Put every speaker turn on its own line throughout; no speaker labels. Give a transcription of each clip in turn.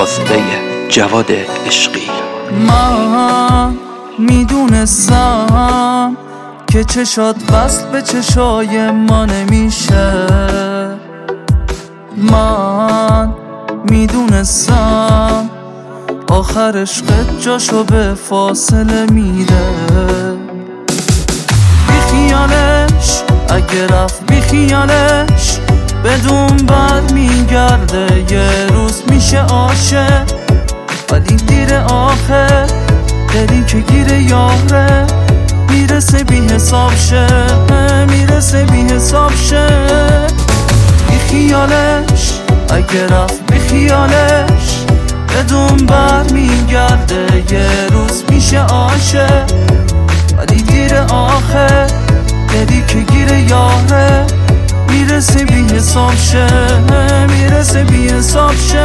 خواسته جواد عشقی.
من میدونستم که چشات وصل به چشای ما نمیشه، من میدونستم آخر عشقت جاشو به فاصله میده. بی خیالش اگه رفت، بی خیالش بدون بر میگرده، یه روز میشه عاشق ولی دیر آخه، دلی که گیر یاره میرسه بی حساب شه، میرسه بی حساب شه. بی خیالش اگه رفت، بی خیالش بدون بر میگرده، یه روز میشه عاشق ولی دیر آخه، دلی که گیر یاره میرسه بی حساب شه، میرسه بی حساب شه.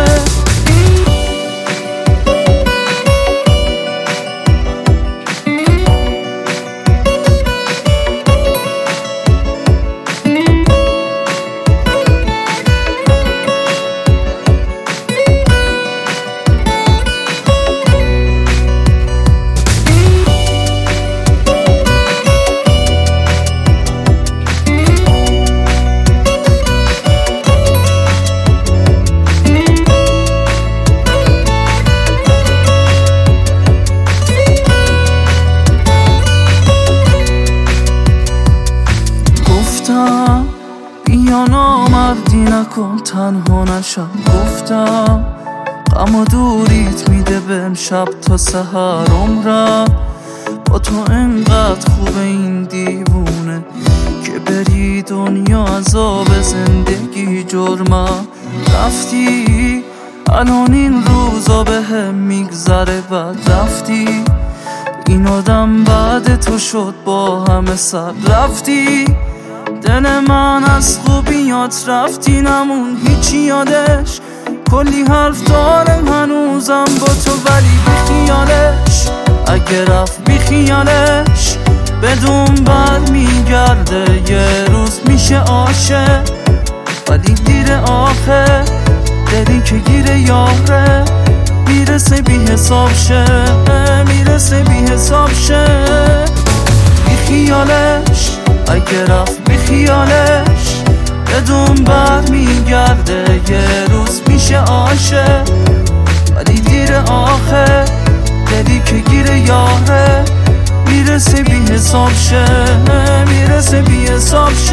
بیا نامردی نکن تنها نشم، گفتم غم و دوریت میده بهم شب تا سحر عمرم، با تو انقدر خوبه این دیوونه که بری دنیا عذاب زندگی جرمم. رفتی الان این روزا بهم میگذره، بعد رفتی این آدم بعد تو شد با همه سر رفتی، دل من از خوبیات رفتی نمون هیچی یادش، کلی حرف دارم هنوزم با تو ولی بی خیالش اگه رفت، بی خیالش بدون بر میگرده، یه روز میشه عاشق ولی دیر آخه، دلی که گیر یاره میرسه بی حساب شه، میرسه بی حساب شه. بی خیالش اگه رفت، بی خیالش بدون بر میگرده، یه روز میشه عاشق ولی دیر آخه، دلی که گیر یاره میرسه بی حساب شه، میرسه بی حساب شه.